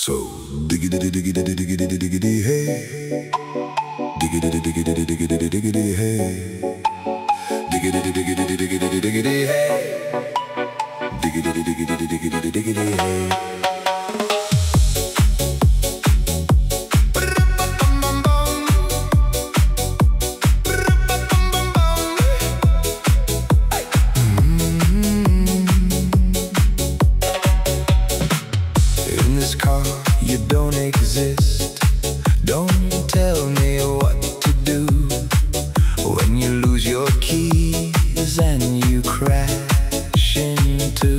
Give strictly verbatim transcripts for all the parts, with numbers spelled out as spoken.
So diggity diggity diggity diggity hey, diggity diggity diggity diggity hey, diggity diggity diggity diggity hey, diggity diggity diggity diggity hey. In this car you don't exist. Don't tell me what to do when you lose your keys and you crash into.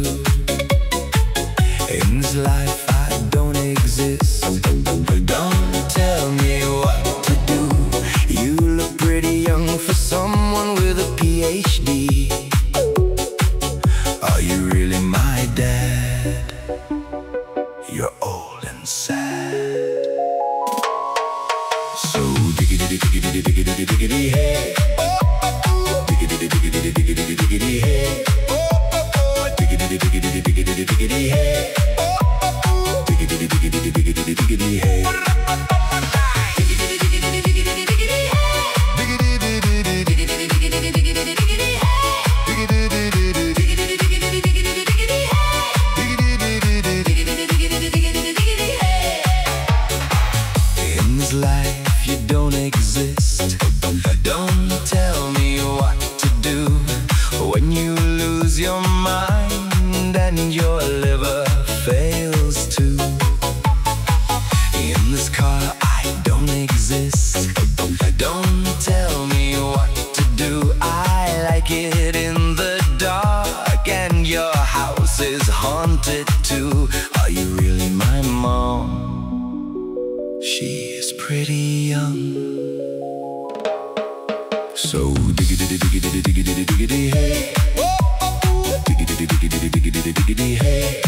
In this life I don't exist. Don't tell me what to do. You look pretty young for someone with a P H D. Are you really my dad? You're old and sad. So diggity diggity diggity diggity hey, diggity diggity diggity diggity hey, diggity diggity diggity diggity hey, diggity diggity diggity diggity hey. In this life you don't exist. Don't tell me what to do when you lose your mind and your liver fails too. In this car I don't exist. Don't tell me what to do. I like it in the dark and your house is haunted too. Are you really my mom? She is pretty young. So diggity diggity diggity diggity hey, diggity diggity diggity diggity hey.